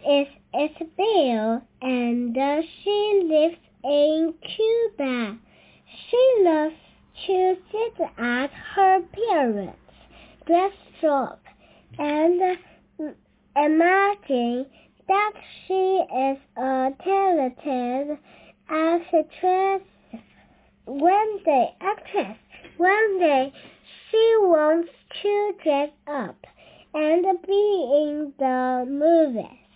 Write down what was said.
is Isabel, and she lives in Cuba. She loves to sit at her parents' desktop and imagine that she is a talented actress. One day, she wants to dress up and be in the movies.